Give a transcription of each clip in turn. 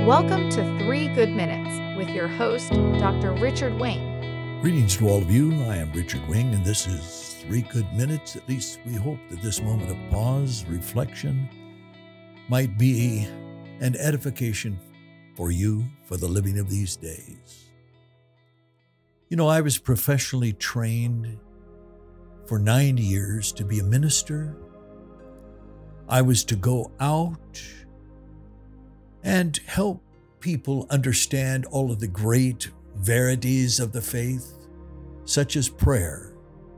Welcome to 3 Good Minutes with your host, Dr. Richard Wing. Greetings to all of you. I am Richard Wing, and this is 3 Good Minutes. At least we hope that this moment of pause, reflection, might be an edification for you for the living of these days. You know, I was professionally trained for 9 years to be a minister. I was to go out and help people understand all of the great verities of the faith, such as prayer.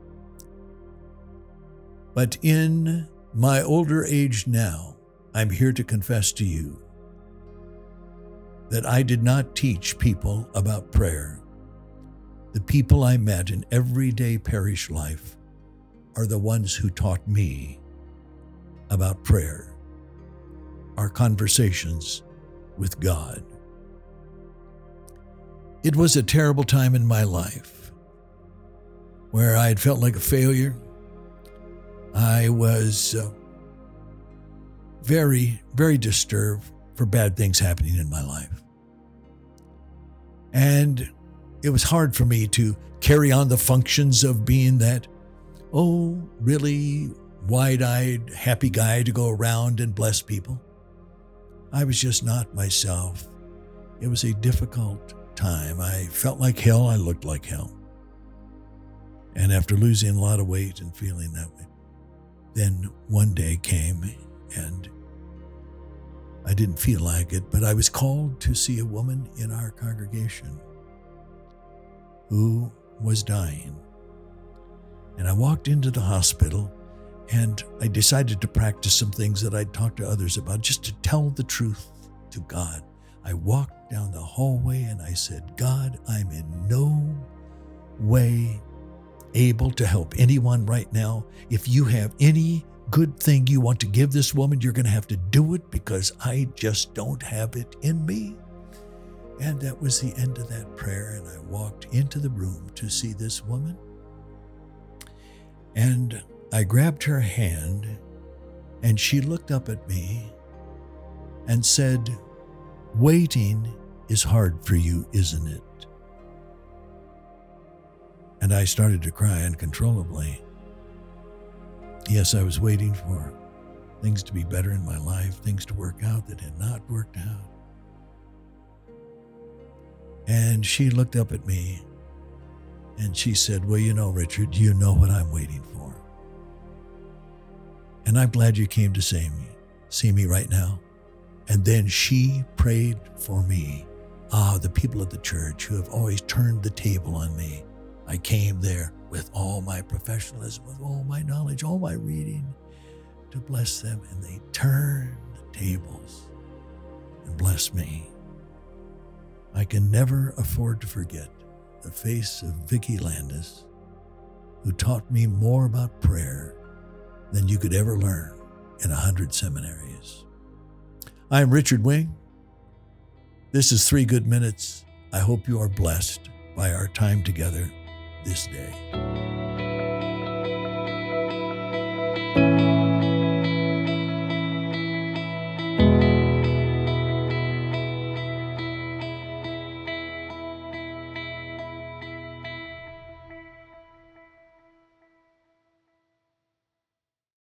But in my older age now, I'm here to confess to you that I did not teach people about prayer. The people I met in everyday parish life are the ones who taught me about prayer, our conversations with God. It was a terrible time in my life where I had felt like a failure. I was very, very disturbed for bad things happening in my life. And it was hard for me to carry on the functions of being that, really wide-eyed, happy guy to go around and bless people. I was just not myself. It was a difficult time. I felt like hell. I looked like hell. And after losing a lot of weight and feeling that way, then one day came and I didn't feel like it, but I was called to see a woman in our congregation who was dying. And I walked into the hospital and I decided to practice some things that I'd talked to others about, just to tell the truth to God. I walked down the hallway and I said, God, I'm in no way able to help anyone right now. If you have any good thing you want to give this woman, you're going to have to do it because I just don't have it in me. And that was the end of that prayer. And I walked into the room to see this woman. And I grabbed her hand and she looked up at me and said, waiting is hard for you, isn't it? And I started to cry uncontrollably. Yes, I was waiting for things to be better in my life, things to work out that had not worked out. And she looked up at me and she said, well, you know, Richard, you know what I'm waiting for. And I'm glad you came to see me right now. And then she prayed for me. The people at the church who have always turned the table on me. I came there with all my professionalism, with all my knowledge, all my reading to bless them. And they turned the tables and blessed me. I can never afford to forget the face of Vicki Landis, who taught me more about prayer than you could ever learn in 100 seminaries. I'm Richard Wing. This is 3 Good Minutes. I hope you are blessed by our time together this day.